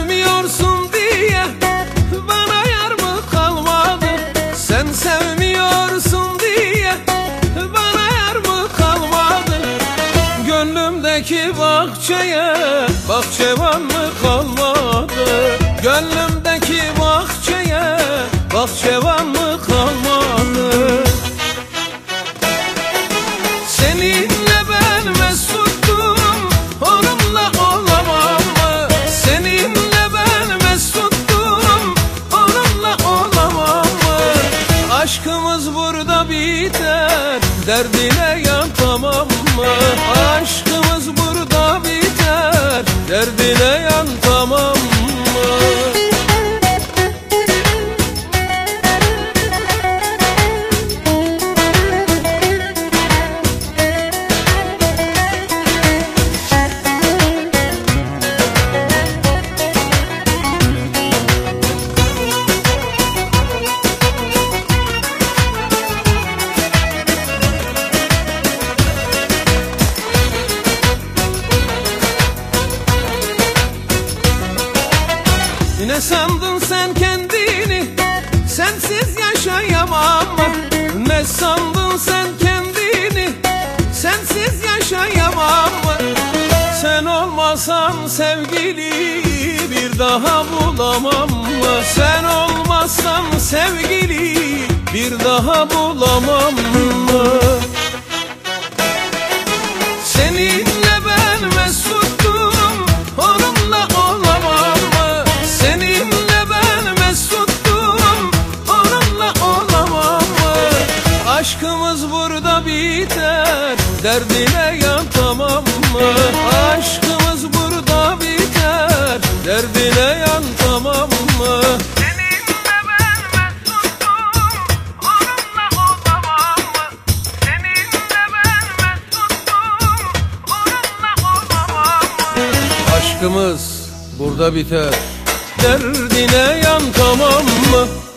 sevmiyorsun diye bana yar mı kalmadı? Sen sevmiyorsun diye bana yar mı kalmadı? Gönlümdeki bahçeye bahçevan mı kalmadı? Gönlümdeki bahçeye bahçevan mı kalmadı? Seninle ben mesuttum, onunla olamam mı? Seninle ben mesuttum, onunla olamam mı? Aşkımız burada biter, derdine yantamam mı? Aşkımız burada biter, derdine yantamam mı? Ne sandın sen kendini, sensiz yaşayamam mı? Ne sandın sen kendini, sensiz yaşayamam mı? Sen olmasan sevgili bir daha bulamam mı? Sen olmazsan sevgili bir daha bulamam mı? Seninle ben mesuttum, onunla olamam mı? Seninle ben mesuttum, onunla olamam mı? Aşkımız burada biter, derdine yantamam mı? Aşkımız burada biter, derdine yantamam mı? Aşkımız burada biter, derdine yantamam mı?